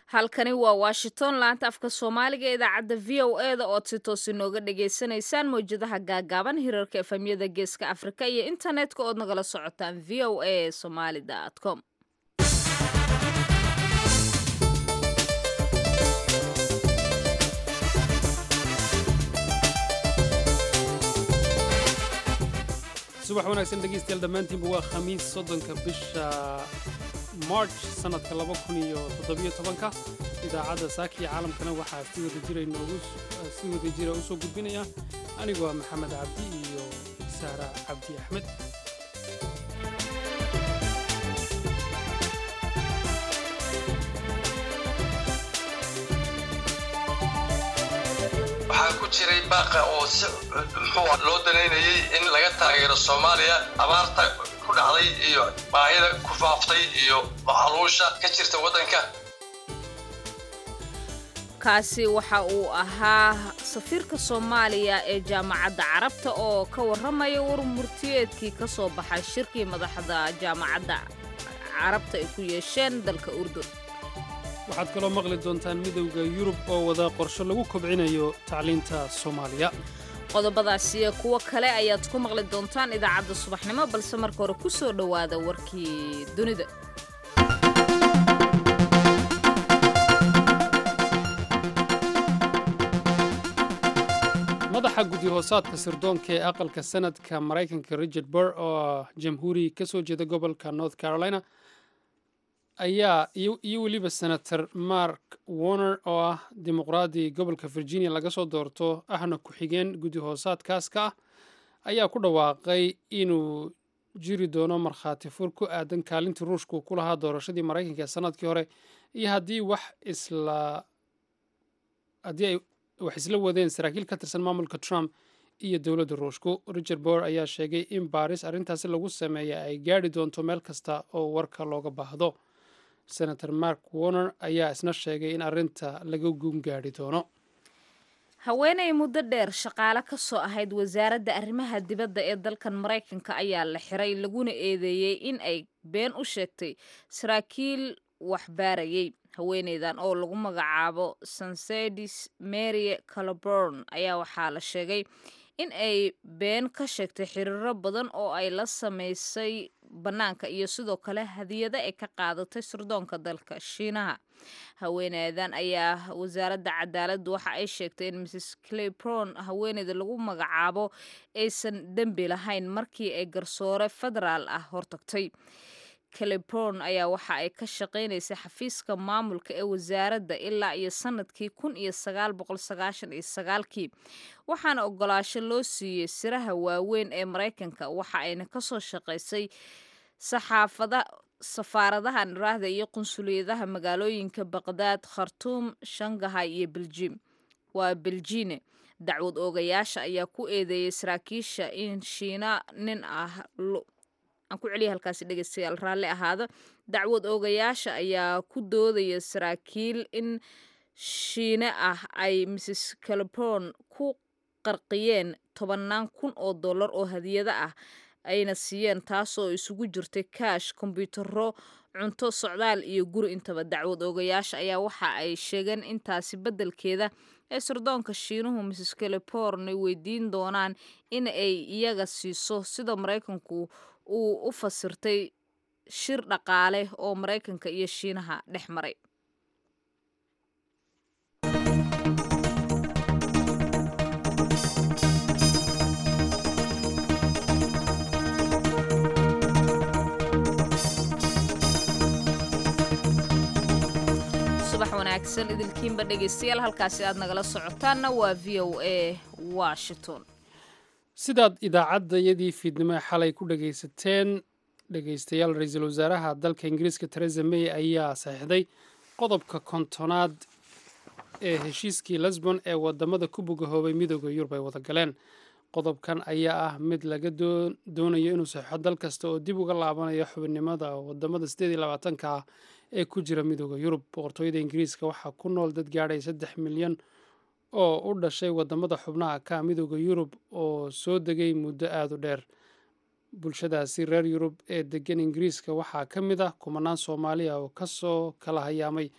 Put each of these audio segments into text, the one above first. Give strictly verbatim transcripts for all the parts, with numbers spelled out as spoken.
halkani waa washington laanta afka soomaaliga ee idaacadda v o e da ood si toos inooga dhagaysanaysaan mawjadaha gaagaaban hirarka efemyada geeska afrika iyo internetka ood nagala socotaan v o a somali com subax wanaagsan dhegeystayaal dhammaantiinba waa khamiis soddonka bisha march sanadka laba kun iyo toddobiyo tobanka idaacadda saaka iyo caalamkana waxaa si wada jira inoogu si wada jira u soo gudbinaya anigoo ah maxamed cabdi iyo saara cabdi axmed waxaa ku jiray baaqa oo si muxuu loo danaynayay in laga taageero Soomaaliya abaarta ku dhacday iyo baahida ku faaftay iyo macaluusha ka jirta wadanka. kaasi waxa uu ahaa safiirka Soomaaliya ee jaamacadda Carabta oo ka waramaya warmurtiyeedkii ka soo baxay shirkii madaxda jaamacadda Carabta ay ku yeesheen dalka Urdun. waxaad kaloo maqli doontaan midowga Yurub oo wada qorshe lagu kobcinayo tacliinta Soomaaliya. qodobadaas iyo kuwa kale ayaad ku maqli doontaan idaacadda subaxnimo balse marka hore ku soo dhawaada warkii dunida. madaxa guddi hoosaadka sirdoonka ee aqalka sanadka Mareykanka Richard Burr oo jamhuuri ka soo jeeda gobolka North Carolina ayaa iyo weliba senator Mark Warner oo ah dimuqraadi gobolka Virginia laga soo doorto ahna ku-xigeen guddi hoosaadkaas ka ah ayaa ku dhawaaqay inuu jiri doono markhaati fur ku aadan kaalintii ruushku ku lahaa doorashadii Mareykanka ee sanadkii hore iyo haddii wax isla haddii ay wax isla wadeen saraakiil ka tirsan maamulka Trump iyo dowladda ruushku. Richard Burr ayaa sheegay in baaris arrintaasi lagu sameeya ay gaadhi doonto meel kasta oo warka looga baahdo. senator Mark Warner ayaa isna sheegay in arrinta laga guun gaadhi doono. haweeney muddo dheer shaqaale ka soo ahayd wasaaradda arrimaha dibadda ee dalkan Mareykanka ayaa la xiray laguna eedeeyay in ay been u sheegtay saraakiil waxbaarayay. haweeneydan oo lagu magacaabo Sansedis Mary Calaburn ayaa waxaa la sheegay in ay been ka sheegtay xiriiro badan oo ay la sameysay banaanka iyo sidoo kale hadiyada ay ka qaadatay sirdoonka dalka Shiinaha. haweeneydan ayaa wasaaradda cadaaladda waxa ay sheegtay in Missus Calaburn haweeneyda lagu magacaabo aysan dembi lahayn markii ay garsoore federaal ah hortagtay. Calaburn ayaa waxa ay ka shaqeynaysay xafiiska maamulka ee wasaaradda ilaa iyo sanadkii kun iyo sagaal boqol sagaashan iyo sagaalkii waxaana ogolaasho loo siiyey siraha waaweyn ee Mareykanka waxa ayna ka soo shaqeysay saxaafada safaaradaha raahda iyo qunsuliyadaha magaalooyinka Baghdad, Khartoum, Shanghai iyo Beijing. waa Beijing dacwad oogayaasha ayaa ku eedeeyay saraakiisha in Shiina nin ah aan ku celiya halkaasi dhegeystayaal raalli ahaada. dacwad oogayaasha ayaa ku doodaya saraakiil in Shiine ah ay Missus Calaburn ku qarqiyeen tobannaan kun oo dollar oo hadiyada ah ayna siiyeen taasoo isugu jirtay kaash, kombiyuutarro, cunto, socdaal iyo guri intaba. dacwad oogayaasha ayaa waxa ay sheegeen intaasi beddelkeeda ee sirdoonka Shiinuhu Missus Calaburn ay weydiin doonaan in ay iyaga siiso sida Mareykanku uu u fasirtay shir dhaqaale oo Mareykanka iyo Shiinaha dhex maray. subax wanaagsan idilkiinba dhegeystayaal halkaasi aad nagala socotaanna waa V O A Washington. sidaad idaacaddayadii fiidnimo xalay ku dhagaysateen dhegaystayaal ra-iisul wasaaraha dalka Ingiriiska Theresa May ayaa saxiixday qodobka kontonaad ee heshiiskii Lisbon ee wadamada ku bogahoobay midowga Yurub ay wada galeen. qodobkan ayaa ah mid laga doonayo inuu saxiixo dal kasta oo dib uga laabanayo xubinnimada wadamada sideed iyo labaatanka ah ee ku jira midowga Yurub. boqortooyada Ingiriiska waxaa ku nool dad gaadhay saddex milyan oo u dhashay wadamada xubnaha ka midowga Yurub oo soo degay muddo aad u dheer. bulshadaasi reer Yurub ee degan Ingiriiska waxaa ka mid ah kumanaan Soomaali ah oo ka soo kala hayaamay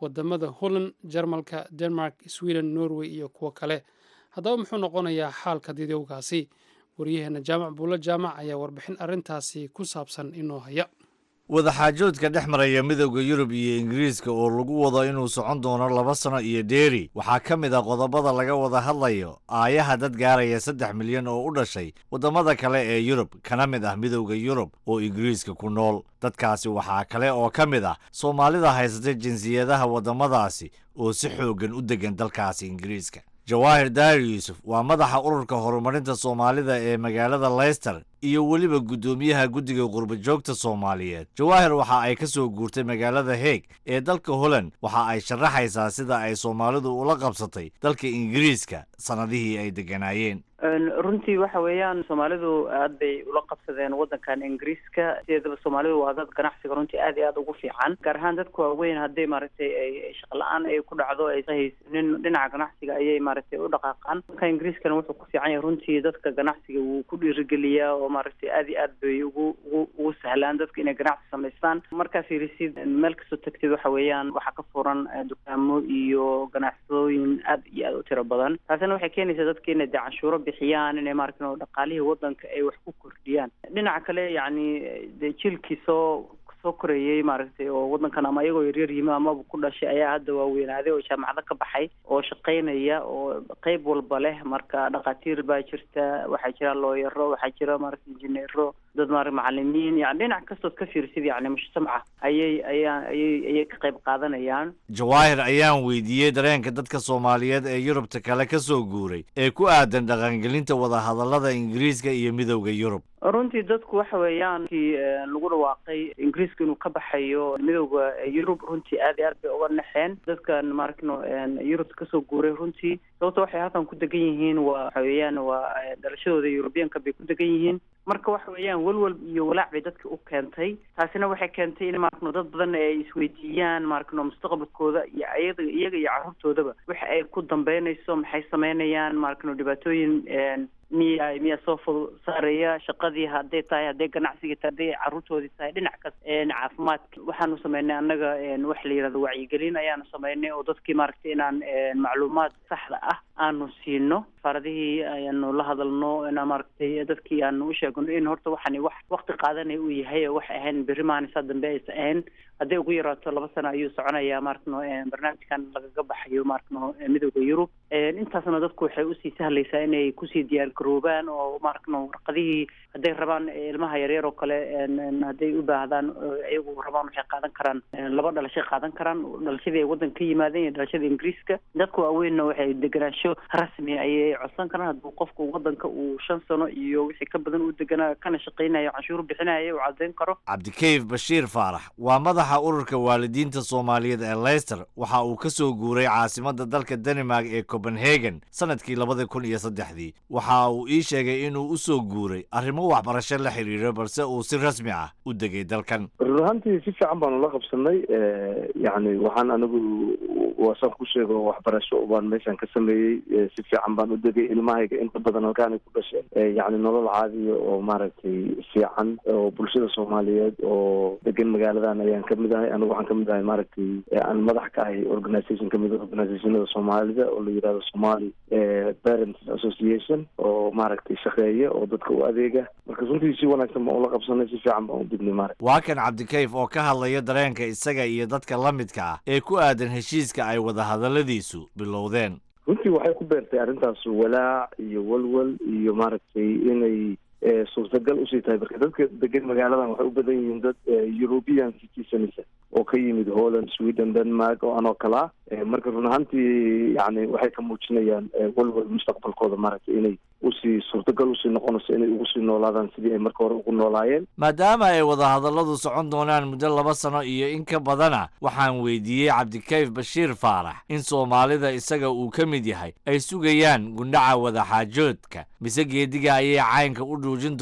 wadamada Holland, Jarmalka, Denmark, Sweden, Norway iyo kuwo kale. Haddaba muxuu noqonayaa xaalka dadweygaasi? Wariyaheena Jaamac Buulo Jaamac ayaa warbixin arrintaasi ku saabsan inoo haya. wadaxaajoodka dhex maraya midowda Yurub iyo Ingiriiska oo lagu wado inuu socon doono laba sano iyo dheeri waxaa ka mid ah qodobada laga wada hadlayo aayaha dad gaaraya saddex milyan oo u dhashay wadamada kale ee Yurub kana mid ah midowda Yurub oo Ingiriiska ku nool. dadkaasi waxaa kale oo ka mid ah Soomaalida haysata jinsiyadaha wadamadaasi oo si xoogan u degan dalkaasi Ingiriiska. Jawaahir Daahir Yuusuf waa madaxa ururka horumarinta Soomaalida ee magaalada Leicester iyo weliba gudoomiyaha guddiga qurba joogta Soomaaliyeed. Jawaahir waxa ay ka soo guurtay magaalada Hague ee dalka Holland waxa ay sharaxaysaa sida ay Soomaalidu ula qabsatay dalka Ingiriiska sanadihii ay deganaayeen. runtii waxa weeyaan Soomaalidu aad bay ula qabsadeen wadankan Ingiriiska sidoo Soomaalidu waa dad ganacsiga runtii aad iyo aad ugu fiican gaar ahaan dadku waaweyn hadday maaragtay ay shaqo la'aan ay ku dhacdo ay haysanin dhinaca ganacsiga ayay maaragtay u dhaqaaqaan. Ka Ingiriiskana wuxuu ku fiican yahay runtii dadka ganacsiga uu ku dhiirigeliyaa oo maaragtay aad iyo aad bay ugu ugu sahlaan dadka inay ganacsi sameystaan. marka fiirisid meel kasta tagtid waxa weeyaan waxa ka furan dukaamo iyo ganacsiyooyin aad iyo aad u tiro badan. taasina waxay keenaysaa dadka inay canshuuro bixiyaan inay maaragtay dhaqaalihii wadanka ay wax ku kordhiyaan. dhinaca kale yacni jilkiisoo soo koreeyay maaragtay oo wadankan ama iyagoo yaryar yima ama ku dhashay ayaa hadda waaweynaaday oo jaamacado ka baxay oo shaqaynaya oo qayb walba leh. marka dhaqaatiir baa jirta, waxaa jira looyaro, waxaa jira maaragtay injineero, dad maaragtay macallimiin, yani dhinac kastoo ka fiirsid yani mujtamaca ayay ayaan ayay ayay ka qayb qaadanayaan. Jawaahir ayaan weydiiyey dareenka dadka Soomaaliyeed ee Yurubta kale ka soo guuray ee ku aadan dhaqangelinta wadahadallada Ingiriiska iyo midowda Yurub. runtii dadku waxa weeyaan kii lagu dhawaaqay Ingiriiska inuu ka baxayo midowda Yurub runtii aad iyo aad bay uga naxeen dadkan maaragtay Yurubta ka soo guuray. runtii sababtoo waxay halkan ku degan yihiin waa waxa weeyaan waa dhalashadooda Yurubiyaanka bay ku degan yihiin. marka waxa weeyaan walwal iyo walaac bay dadka u keentay. taasina waxay keentay in maaragtay dad badan ay isweydiiyaan maaragtay mustaqbalkooda iyo iyaga iyaga iyo carruurtoodaba waxa ay ku dambeynayso, maxay sameynayaan maaragtay dhibaatooyin miya miya soo fudud saaraya shaqadii hadday tahay hadday ganacsiga tahay carruurtoodii tahay dhinac kasta caafimaadka. waxaanu sameynay annaga wax la yidhahdo wacyigelin ayaanu sameynay oo dadkii maaragtay inaan macluumaad saxda ah aanu siino. faaradihii ayaanu la hadalno inaan maaragtay dadkii aanu u sheegno in horta waxani wax waqti qaadanay uu yahay oo wax ahayn berri maalinsa dambe aysa ahayn. hadday ugu yaraato laba sano ayuu soconayaa maaragtay barnaamijkan lagaga baxayo maaragtay midowda Yurub. intaasna dadku waxay usii sahlaysaa inay kusii diyaar garoobaan oo maaragtay warqadihii hadday rabaan ilmaha yaryar oo kale hadday u baahdaan iyagu rabaan waxay qaadan karaan laba dhalashay qaadan karaan dhalashadii ay wadanka ka yimaadeen iyo dhalashada Ingiriiska. dadku waaweynna waxay deganaansho rasmi ayay codsan karaan hadduu qofku wadanka uu shan sano iyo wixii ka badan u deganaa kana shaqaynayo canshuur bixinayo uu cadeyn karo. Cabdikayf Bashiir Faarax waa madaxa ururka waalidiinta Soomaaliyeed ee Leicester waxa uu ka soo guuray caasimadda dalka Denmark ee Copenhagen sanadkii labada kun iyo saddexdii. waxa uu ii sheegay inuu u soo guuray arrimo waxbarasho la xiriira balse uu si rasmi ah u degay dalkan. runtii si fiican baan ula qabsanay yani waxaan anigu wasan ku sheego waxbarasho baan meeshan ka sameeyey si fiican baan u degay. ilmahayga inta badan halkaan ay ku dhasheen yani nolol caadiya oo maaragtay fiican oo bulshada Soomaaliyeed oo degan magaaladan ayaan ka mid ahay. anigu waxaan ka mid ahay maaragtay aan madax ka ahay organisation ka mid ah organisationada Soomaalida oo la yiraahdo Somali Parents Association oo maaragtay shaqeeya oo dadka u adeega. marka runtii si wanaagsan baan ula qabsanay, si fiican baan u degnay maaragtay. waa kan Cabdikayf oo ka hadlaya dareenka isaga iyo dadka la midka ah ee ku aadan heshiiska ay wada hadalladiisu bilowdeen. runtii waxay ku beertay arrintaas walaac iyo walwal iyo maaragtay inay suurtagal usii tahay marka dadka degan magaaladan waxay u badan yihiin dad European citizens oo ka yimid Holland, Sweden, Denmark oo anoo kala marka run ahaantii yani waxay ka muujinayaan walwal mustaqbalkooda maaragtay inay usii suurtagal usii noqonayso inay ugu sii noolaadaan sidii ay marka hore ugu noolaayeen. maadaama ay wadahadalladu socon doonaan muddo laba sano iyo in ka badana waxaan weydiiyey Cabdikayf Bashiir Faarax in Soomaalida isaga uu ka mid yahay ay sugayaan gundhaca wadaxaajoodka mise geediga ayay caynka u dhuujin doonaan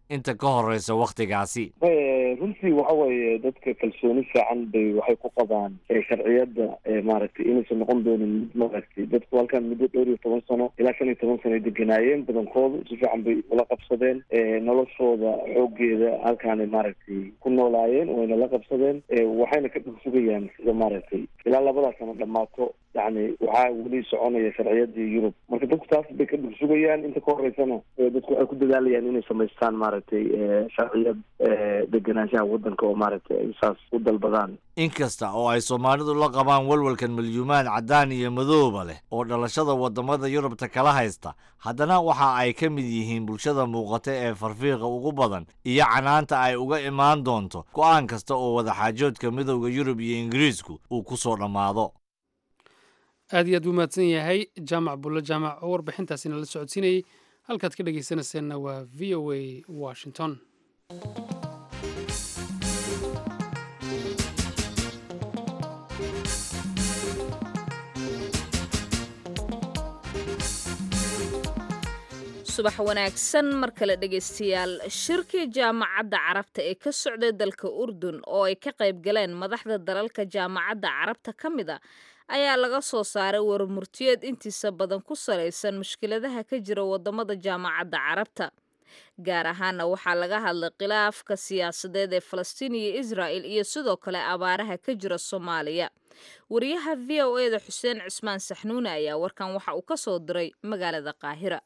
inta ka horeysa wakhtigaasi. runtii waxa weeye dadka kalsooni fiican bay waxay ku qabaan sharciyadda maaragtay inaysan noqon doonin mid maaragtay dadku halkan muddo dhowr iyo toban sano ilaa shan iyo toban sano ay deganaayeen badankoodu si fiican bay ula qabsadeen noloshooda xoogeeda halkaanay maaragtay ku noolaayeen wayna la qabsadeen waxayna ka dhugsugayaan sida maaragtay ilaa labadaa sano dhammaato yani waxaa weli soconaya sharciyadii Yurub marka dadku taas bay ka dhugsugayaan inta ka horeysana dadku waxay ku dadaalayaan inay samaystaan maaragtay sharciyad deganaanshaha waddanka oo maaragtay ay saas u dalbadaan. inkasta oo ay Soomaalidu la qabaan walwalkan milyuumaan cadaan iyo madooba leh oo dhalashada wadamada Yurubta kala haysta, haddana waxa ay ka mid yihiin bulshada muuqata ee farfiiqa ugu badan iyo canaanta ay uga imaan doonto go'aan kasta oo wadaxaajoodka midowga Yurub iyo Ingiriisku uu ku soo dhamaado. aad iyo aad u mahadsan yahay jaamac bulle jaamac oo warbixintaasina la socodsiinayay. halkaad ka dhegaysanayseena waa v o a Washington. subax wanaagsan mar kale dhegaystayaal. shirkii jaamacadda carabta ee ka socday dalka Urdun oo ay ka qayb galeen madaxda dalalka jaamacadda carabta ka mid a ayaa laga soo saaray warmurtiyeed intiisa badan ku salaysan mushkiladaha ka jira wadamada jaamacadda carabta. gaar ahaana waxaa laga hadlay khilaafka siyaasadeed ee Falastiin iyo Israel iyo sidoo kale abaaraha ka jira Soomaaliya. wariyaha V O A da Xuseen Cismaan Saxnuune ayaa warkan waxa uu ka soo diray magaalada Qaahira.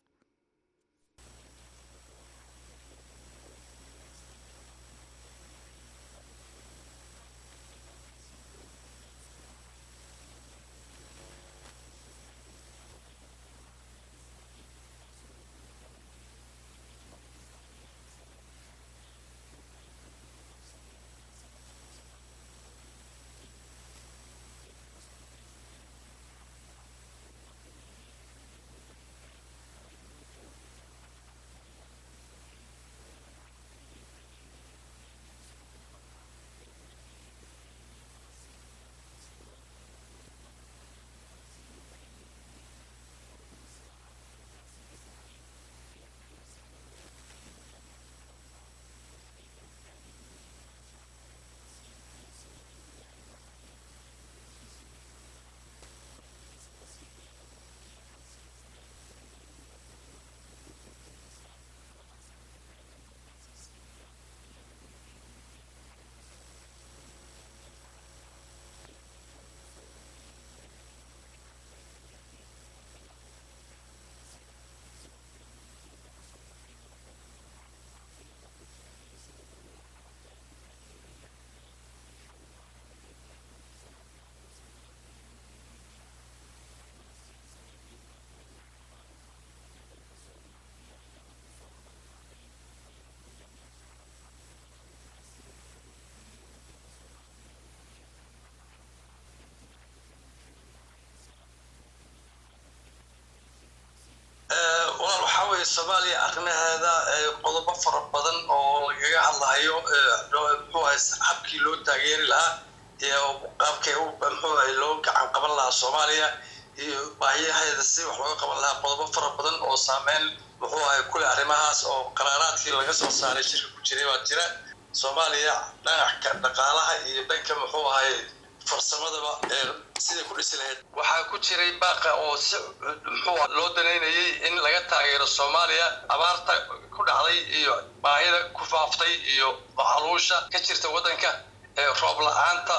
Soomaaliya arrimaheeda qodobo fara badan oo lagaga hadlayo muxuu ahaa habkii loo taageeri lahaa iyo qaabkay u muxuu ahaa loo gacan qaban lahaa Soomaaliya iyo baahiyaheeda si wax looga qaban lahaa qodobo fara badan oo saameyn muxuu ahaa kule arrimahaas oo qaraaraadkii laga soo saaray shirka ku jiray waa jira. Soomaaliya dhinaca dhaqaalaha iyo dhanka muxuu ahaa farsamadaba sidii ku dhisi lahayd waxaa ku jiray baaqa oo si muxuu loo daneynayay in laga taageero Soomaaliya abaarta ku dhacday iyo baahida ku faaftay iyo macaluusha ka jirta wadanka ee roob la'aanta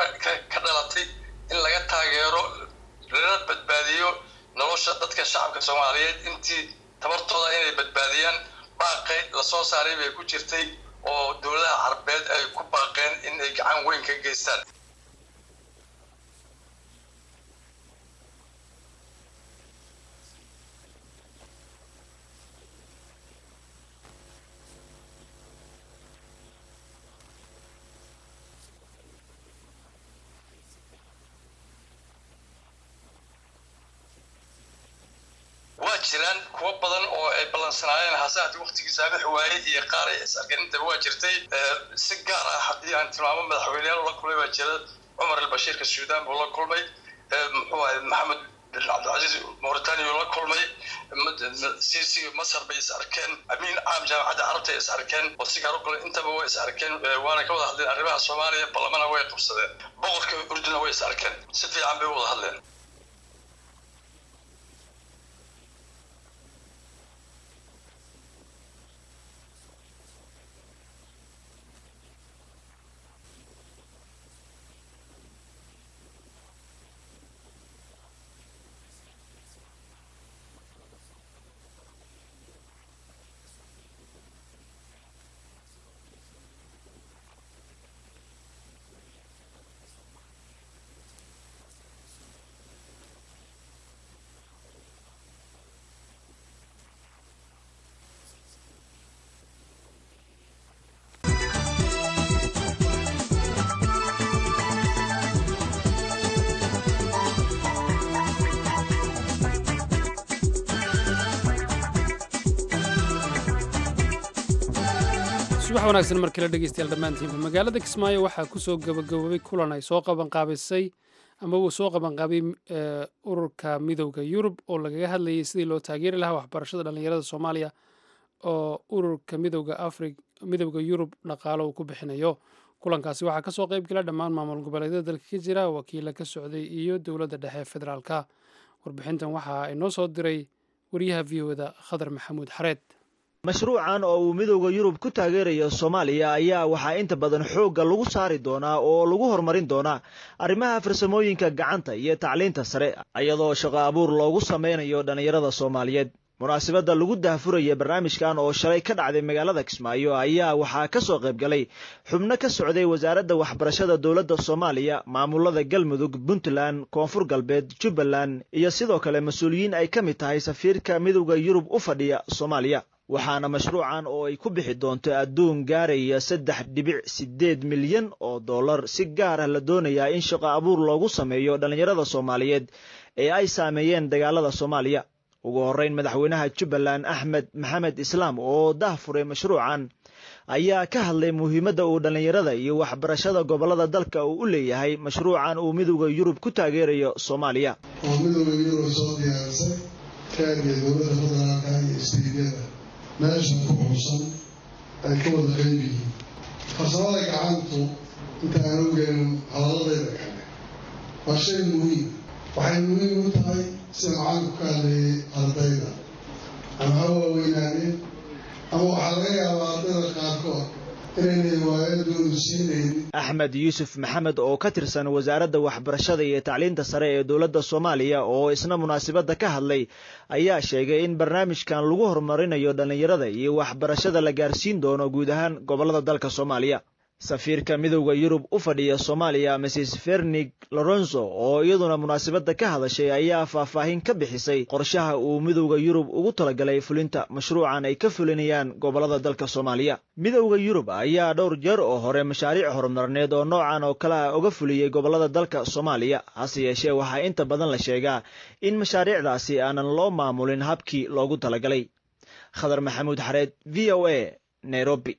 ka dhalatay in laga taageero lana badbaadiyo nolosha dadka shacabka Soomaaliyeed intii tabartooda inay badbaadiyaan. baaqay la soo saaray bay ku jirtay oo dawladaha Carbeed ay ku baaqeen in ay gacan weyn ka geystaan. jiraan kuwa badan oo ay balansanayeen hasaad waqtigiisa saamax waayay iyo qaar ay isargelinta waa jirtay si gaar ah haddii aan tilmaamo madaxweynayaal la kulmay waa jira Umar al-Bashir ka Suudaan buu la kulmay muxuu ahaa Maxamed bin cabdilcasiis mauritania la kulmay sisi masar bay is arkeen amiin caam jaamacadda carabta is arkeen wasigaar kale intaba way is arkeen waana ka wada hadleen arrimaha Soomaaliya baarlamaanka way qabsadeen boqorka Urdun way is arkeen si fiican bay wada hadleen subax wanaagsan mar kale dhegeystayaal dhammaantiinba magaalada Kismaayo waxaa ku soo gabagaboobay kulan ay soo qaban qaabisay ama uu soo qaban qaabay ururka midowga Yurub oo lagaga hadlayay sidii loo taageeri lahaa waxbarashada dhalinyarada Soomaaliya oo ururka midowga Afrika midowga Yurub dhaqaale uu ku bixinayo kulankaasi waxaa ka soo qayb galay dhammaan maamul goboleedyada dalka ka jira wakiilo ka socday iyo dowladda dhexe federaalka warbixintan waxa ay noo soo diray wariyaha V O da Khadar Maxamuud Xareed mashruucan oo uu midowga Yurub ku taageerayo Soomaaliya ayaa waxa inta badan xoogga lagu saari doonaa oo lagu horumarin doonaa arrimaha farsamooyinka gacanta iyo tacliinta sare iyadoo shaqo abuur loogu sameynayo dhalinyarada Soomaaliyeed munaasabada lagu daahfuraya barnaamijkan oo shalay ka dhacday magaalada Kismaayo ayaa waxaa ka soo qayb galay xubno ka socday wasaaradda waxbarashada dowladda Soomaaliya maamulada Galmudug Puntland Koonfur Galbeed Jubbaland iyo sidoo kale mas'uuliyiin ay ka mid tahay safiirka midowga Yurub u fadhiya Soomaaliya waxaana mashruucan oo ay ku bixi doonto adduun gaaraya saddex dhibic sideed milyan oo dollar si gaar ah la doonayaa in shaqo abuur loogu sameeyo dhalinyarada Soomaaliyeed ee ay saameeyeen dagaalada Soomaaliya ugu horeyn madaxweynaha Jubbaland Axmed Maxamed Islaam oo daahfuray mashruucan ayaa ka hadlay muhiimadda uu dhalinyarada iyo waxbarashada gobolada dalka uu u leeyahay mashruucan uu midowga Yurub ku taageerayo Soomaaliya oo midowga Yurub soo diyaarisay kaaliya dowladda federaalka iyo istiidiyada meesha ku xusan ay ka wada qayb yihiin farsamada gacantu inta aan ogeyn halaladayda kale waa shay muhiim waxay muhiim u tahay sida macalinka ka hadlayay ardayda ama ha waaweynaaneen ama waxaa laga yaabaa ardayda qaarkood inayna waayadoodu siinaynin Axmed Yuusuf Maxamed oo ka tirsan wasaaradda waxbarashada iyo tacliinta sare ee dowladda Soomaaliya oo isna munaasabada ka hadlay ayaa sheegay in barnaamijkan lagu horumarinayo dhalinyarada iyo waxbarashada la gaarsiin doono guud ahaan gobolada dalka Soomaaliya safiirka midowga Yurub u fadhiya Soomaaliya Missus Fernig Lorenzo oo iyaduna munaasabada ka hadashay ayaa faahfaahin ka bixisay qorshaha uu midowga Yurub ugu talagalay fulinta mashruucan ay ka fulinayaan gobolada dalka Soomaaliya midowga Yurub ayaa dhowr jeer oo hore mashaariic horumarineed oo noocan oo kala uga fuliyay gobolada dalka Soomaaliya hase yeeshee waxa inta badan la sheegaa in mashaariicdaasi aanan loo maamulin habkii loogu talagalay Khadar Maxamuud Xareed V O A Nairobi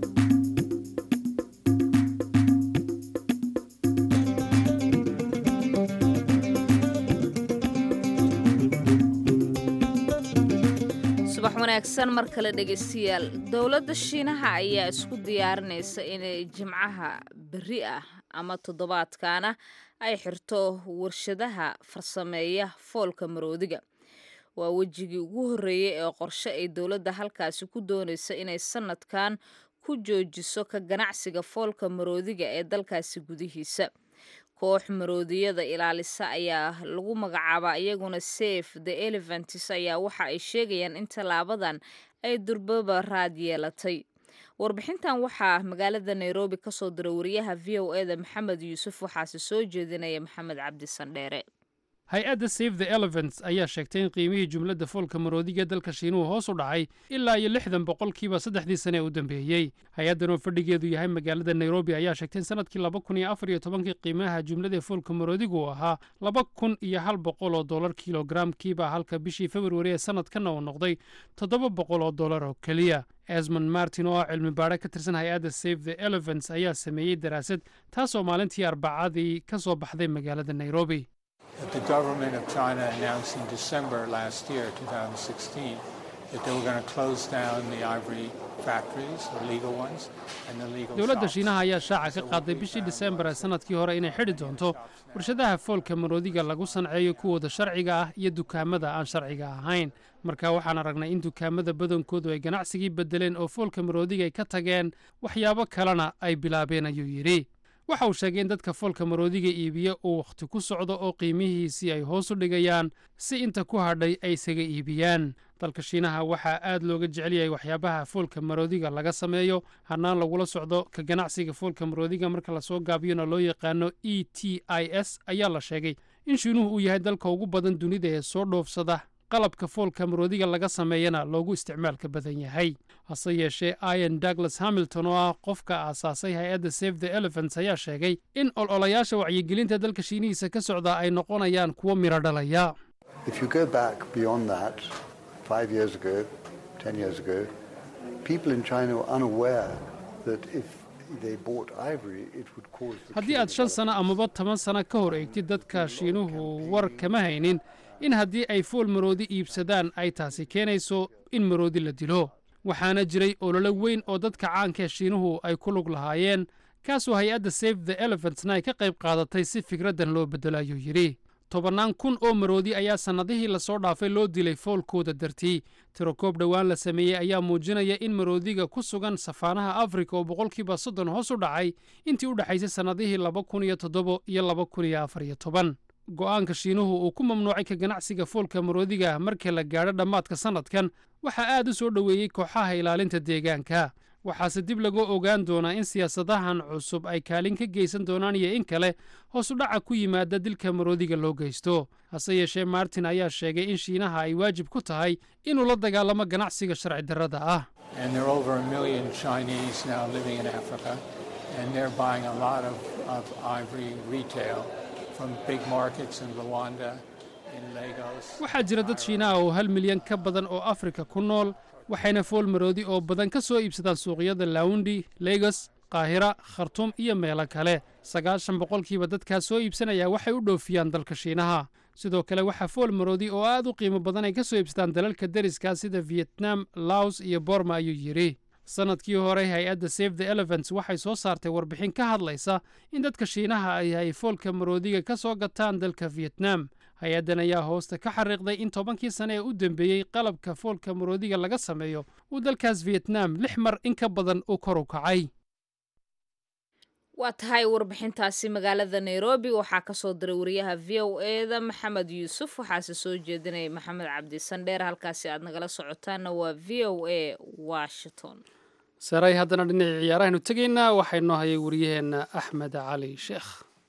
wanaagsan mar kale dhegeystayaal dowladda Shiinaha ayaa isku diyaarinaysa inay jimcaha berri ah ama toddobaadkaana ay xirto warshadaha farsameeya foolka maroodiga waa wejigii ugu horreeyay ee qorshe ay dowladda halkaasi ku doonaysa inay sanadkan ku joojiso ka ganacsiga foolka maroodiga ee dalkaasi gudihiisa koox maroodiyada ilaalisa ayaa lagu magacaabaa iyaguna Save the Elephants ayaa waxa ay sheegayaan in talaabadan ay durbaba raad yeelatay warbixintan waxaa magaalada Nairobi ka soo diray wariyaha V O A da Maxamed Yuusuf waxaase soo jeedinaya Maxamed Cabdi Sandheere hay-adda Save the Elephants ayaa sheegtay in qiimihii jumladda foolka maroodiga dalka Shiinuhu hoos u dhacay ilaa iyo lixdan boqolkiiba saddexdii sane u dambeeyay hay-addan oo fadhigeedu yahay magaalada Nairobi ayaa sheegtay in sanadkii laba kun iyo afar iyo tobankii qiimaha jumladda foolka maroodigu ahaa laba kun iyo hal boqol oo dollar kilograamkiiba halka bishii February ee sanadkan uu noqday toddoba boqol oo dollar oo kaliya Esmond Martin oo cilmi baare ka tirsan hay-adda Save the Elephants ayaa sameeyay daraasad taasoo maalintii Arbacadii ka soo baxday magaalada Nairobi that the government of China announced in December last year, twenty sixteen, that they were going to close down the ivory factories, the legal ones, and the legal dowladda shops. shiinaha ayaa shaaca ka qaaday bishii December ee sanadkii hore inay xidhi doonto warshadaha foolka maroodiga lagu sanceeyo kuwooda sharciga ah iyo dukaamada aan sharciga ahayn. marka waxaan aragnay in dukaamada badankoodu ay ganacsigii bedeleen oo foolka maroodiga ay ka tageen waxyaabo kalena ay bilaabeen ayuu yidhi. waxa uu sheegay in dadka foolka maroodiga iibiya uu wakhti ku socdo oo qiimihiisii ay hoos u dhigayaan si inta ku hadhay ay isaga iibiyaan. dalka shiinaha waxaa aad looga jecel yahay waxyaabaha foolka maroodiga laga sameeyo hannaan lagula socdo ka ganacsiga foolka maroodiga marka lasoo gaabiyona loo yaqaano e t i s ayaa la sheegay in shiinuhu uu yahay dalka ugu badan dunida ee soo dhoofsada qalabka foolka maroodiga laga sameeyana loogu isticmaalka badan yahay. hase yeeshee ian douglas hamilton oo ah qofka aasaasay hay-adda save the elephants ayaa sheegay in ololayaasha wacyigelinta dalka shiinihiisa ka socda ay noqonayaan kuwo miro dhalaya. Five years ago, ten years ago, people in China were unaware that if they bought ivory, it would cause the haddii aad shan sano amaba toban sano ka hor eegtid dadka shiinuhu war kama haynin in haddii ay fool maroodi iibsadaan ay taasi keenayso in maroodi la dilo. waxaana jiray ololo weyn oo dadka caanka shiinuhu ay ku lug lahaayeen kaasoo hay-adda save the elephants-na ay ka qayb qaadatay si fikraddan loo beddelo ayuu yidhi. tobannaan kun oo maroodi ayaa sannadihii lasoo dhaafay loo dilay foolkooda dartii. tirokoob dhowaan la sameeyey ayaa muujinaya in maroodiga ku sugan safaanaha afrika oo boqolkiiba soddon hoos u dhacay intii u dhexaysay sannadihii laba kun iyo toddobo iyo laba kun iyo afar iyo toban. go'aanka shiinuhu uu ku mamnuucay ka ganacsiga foolka maroodiga marka la gaadho dhammaadka sannadkan waxaa aad u soo dhoweeyey kooxaha ilaalinta deegaanka. waxaase dib lagu ogaan doonaa in siyaasadahan cusub ay kaalin ka geysan doonaan iyo in kale hoos u dhaca ku yimaada dilka maroodiga loo geysto. hase yeeshee martin ayaa sheegay in shiinaha ay waajib ku tahay inuu la dagaalamo ganacsiga sharci darrada ah. And there are over a million Chinese now living in Africa, and they're buying a lot of, of ivory retail from big markets in Rwanda, in Lagos. waxaa jira dad shiinaha oo hal milyan ka badan oo afrika ku nool waxayna fool maroodi oo badan ka soo iibsadaan suuqyada Lawndi, Lagos, Qaahira, Khartoum iyo meelo kale. sagaashan boqolkiiba dadkaas soo iibsanaya waxay u dhoofiyaan dalka shiinaha. sidoo kale waxaa fool maroodi oo aad u qiimo badan ay ka soo iibsadaan dalalka deriska sida Vietnam, Laos iyo Burma ayuu yidhi. sanadkii hore hay-adda save the elephants waxay soo saartay warbixin ka hadlaysa in dadka shiinaha ay hay foolka maroodiga ka soo gataan dalka Vietnam. hay-addan ayaa hoosta ka xariiqday in tobankii sane ee u dambeeyey qalabka foolka maroodiga laga sameeyo uu dalkaas Vietnam lix mar in ka badan u kor u kacay. waa tahay warbixintaasi magaalada Nairobi waxaa ka soo diray wariyaha V O A da Maxamed Yuusuf waxaase soo jeedinay Maxamed Cabdi Sandheer. halkaasi aad nagala socotaana waa V O A Washington. saray haddana dhinacii ciyaarahaynu tegaynaa waxay noo hayay wariyaheenna Axmed Cali Sheekh.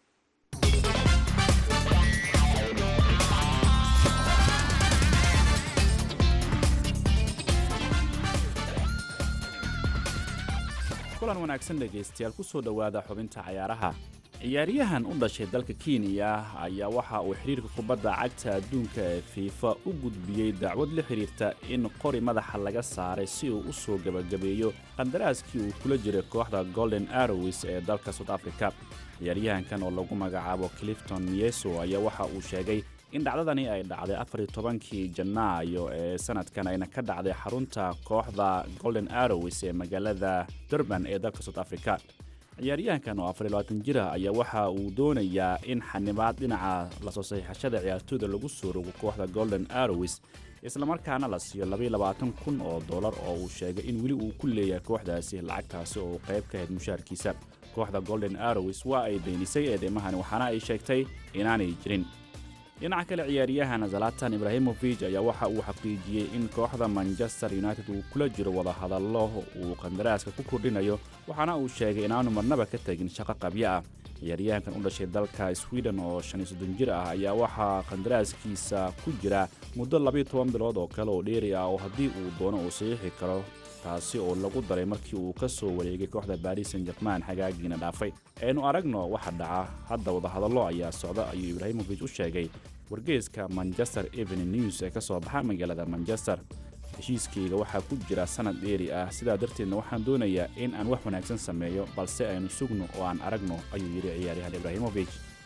kulan wanaagsan dhegaystayaal ku soo dhowaada xubinta cayaaraha. ciyaaryahan u dhashay dalka Kenya ayaa waxa uu xiriirka kubadda cagta adduunka ee FIFA u gudbiyey dacwad la xiriirta in qori madaxa laga saaray si uu u soo gabagabeeyo qandaraaskii uu kula jiray kooxda Golden Arrows ee dalka South Africa. ciyaaryahankan oo lagu magacaabo Clifton Mieso ayaa waxa uu sheegay in dhacdadani ay dhacday afar iyo tobankii Janaayo ee sanadkan ayna ka dhacday xarunta kooxda Golden Arrows ee magaalada Durban ee dalka South Africa. ciyaaryahankan oo afar iyo labaatan jir ah ayaa waxa uu doonayaa in xanibaad dhinaca la soo saxiixashada ciyaartooyda lagu soo rogo kooxda Golden Arrows isla markaana la siiyo laba iyo labaatan kun oo dollar oo uu sheegay in weli uu ku leeyahay kooxdaasi lacagtaasi oo qayb ka ahayd mushaarkiisa. kooxda Golden Arrows waa ay beenisay eedeymahan waxaana ay sheegtay inaanay jirin. dhinaca kale ciyaaryahan Zlatan Ibrahimovic ayaa waxa uu xaqiijiyay in kooxda Manchester United uu kula jiro wada hadallo uu qandaraaska ku kordhinayo waxaana uu sheegay inaanu marnaba ka tagin shaqo qabyo ah. ciyaaryahankan u dhashay dalka Sweden oo shan iyo soddon jir ah ayaa waxa qandaraaskiisa ku jira muddo laba iyo toban bilood oo kale oo dheeri ah oo haddii uu doono uu saxiixi karo, taasi oo lagu daray markii uu ka soo wareegay kooxda Paris Saint-Germain xagaagiina dhaafay. aynu aragno waxa dhaca hadda wada hadallo ayaa socda ayuu Ibrahimovic u sheegay wargeyska Manchester Evening News ee ka soo baxa magaalada Manchester. heshiiskayga waxaa ku jira sanad dheeri ah, sidaa darteedna waxaan doonayaa in aan wax wanaagsan sameeyo balse aynu sugno oo aan aragno ayuu yidhi ciyaaryahan Ibrahimovic.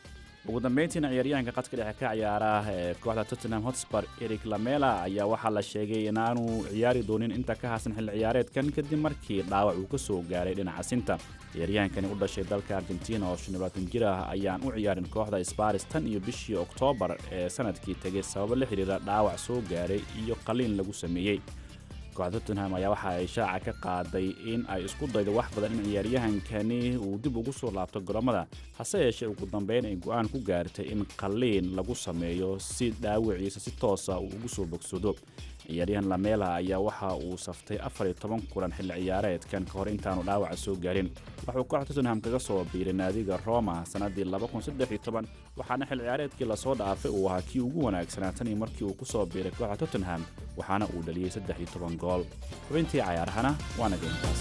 ugu dambeyntiina ciyaaryahanka qadka dhexe ka ciyaara ee kooxda Tottenham Hotspur Eric Lamela ayaa waxaa la sheegay inaanu ciyaari doonin inta ka hasan xilli ciyaareedkan kadib markii dhaawac uu ka soo gaaray dhinaca sinta ciyaaryahankani u dhashay dalka Argentina oo shan iyo labaatan jir ah ayaan u ciyaarin kooxda Spurs tan iyo bishii Oktoobar ee sanadkii tagay sabab la xiriira dhaawac soo gaaray iyo qaliin lagu sameeyay kooxda Tottenham ayaa waxa ay shaaca ka qaaday in ay isku daydo wax badan in ciyaaryahankani uu dib ugu soo laabto garoomada hase yeeshee ugu dambeyn ay go'aan ku gaartay in qaliin lagu sameeyo si dhaawiciisa si toos ah uu ugu soo bogsado ciyaaryahan Lamela ayaa waxa uu saftay afar iyo toban kulan xilli ciyaareedkan ka hor intaanu dhaawac soo gaarin wuxuu kooxda Tottenham kaga soo biiray naadiga Roma sanadii laba kun saddex iyo toban waxaana xilli ciyaareedkii la soo dhaafay uu ahaa kii ugu wanaagsanaa tan iyo markii uu ku soo biiray kooxda Tottenham waxaana uu dhaliyay saddex iyo toban gool xubintii ciyaarahana waana geyntaas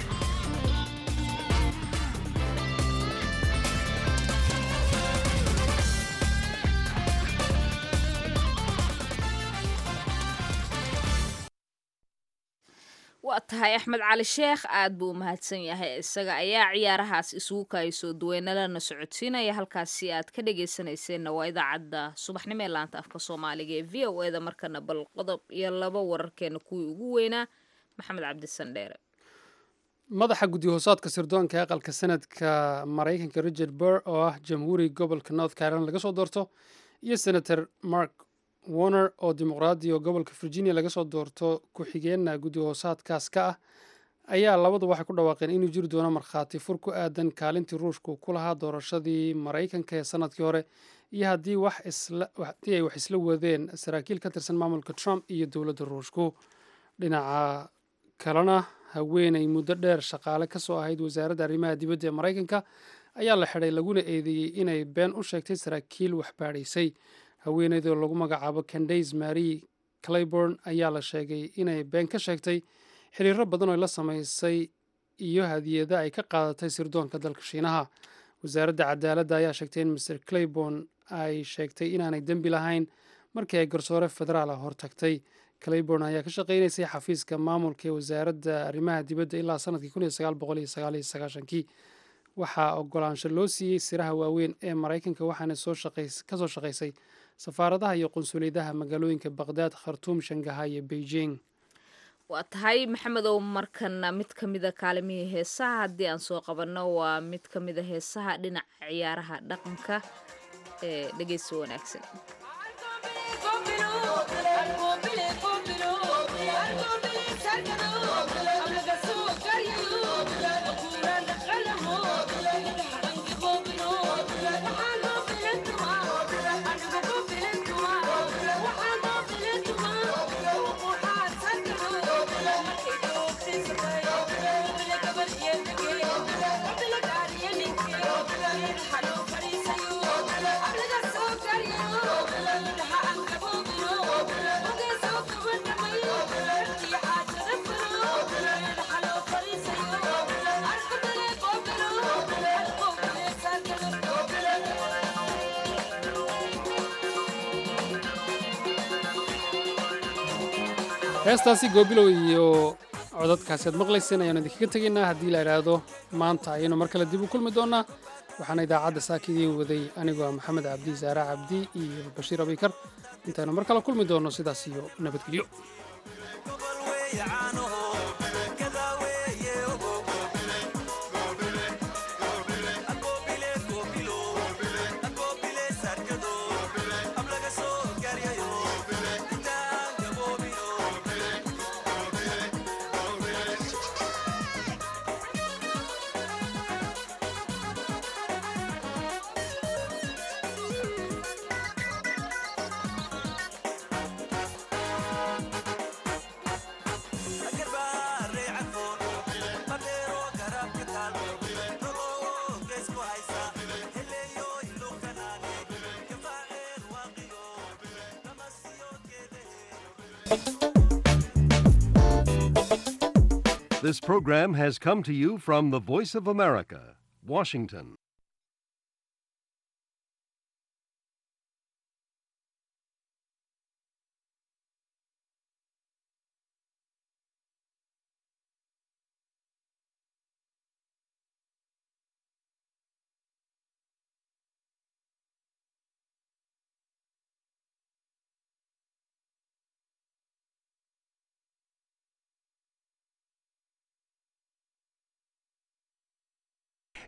waa tahay axmed cali sheekh aad buu u mahadsan yahay isaga ayaa ciyaarahaas isugu kaayso duweynalana socodsiinaya halkaasi aad ka dhagaysanayseena waa idaacadda subaxnimo ee laanta afka soomaaliga ee v o eda markana bal qodob iyo laba wararkeena kuwii ugu weynaa maxamed cabdisandheere madaxa guddi-hoosaadka sirdoonka ee aqalka sanadka maraykanka Richard Burr oo ah jamhuuri gobolka North Carolina laga soo doorto iyo senator Mark Warner oo dimuqraadi oo gobolka Virginia laga soo doorto ku-xigeenna guddi-hoosaadkaas ka ah ayaa labadu waxay ku dhawaaqeen inuu jiri doono markhaati fur ku aadan kaalintii ruushku ku lahaa doorashadii maraykanka ee sanadkii hore iyo haddii wax isla haddii ay wax isla wadeen saraakiil ka tirsan maamulka Trump iyo dowladda ruushku dhinaca kalena haweenay muddo dheer shaqaale ka soo ahayd wasaaradda arrimaha dibadda ee maraykanka ayaa la xidhay laguna eedeeyey inay been u sheegtay saraakiil wax baadhaysay haweenaydoo lagu magacaabo Candace Marie Claiborne ayaa la sheegay inay been ka sheegtay xiriiro badan oo la samaysay iyo hadiyada ay ka qaadatay sirdoonka dalka Shiinaha wasaaradda cadaaladda ayaa sheegtay in mister Claiborne ay sheegtay inaanay dembi lahayn markii ay garsoore federaal ah hortagtay Claiborne ayaa ka shaqeynaysay xafiiska maamulka ee wasaaradda arrimaha dibadda ilaa sanadkii kun iyo sagaal boqol iyo sagaal iyo sagaashankii waxaa ogolaansho loo siiyey siraha waaweyn ee maraykanka waxaana soo shaqays ka soo shaqaysay safaaradaha iyo qunsuliyadaha magaalooyinka Baghdad, Khartoum, Shanghai iyo Beijing. waa tahay maxamedow markana mid ka mid a kaalimihii heesaha haddii aan soo qabanno waa mid ka mid a heesaha dhinaca ciyaaraha dhaqanka ee dhegeysi wanaagsan. heestaasi goobilow iyo codadkaasi aad maqlayseen ayaanu idinkaga tegaynaa haddii la idhaahdo maanta ayaynu mar kale dib u kulmi doonaa waxaana idaacadda saakidiin waday anigoo ah maxamed cabdi saara cabdi iyo bashiir abikar intaynu mar kale kulmi doonno sidaas iyo nabadgelyo This program has come to you from the Voice of America, Washington.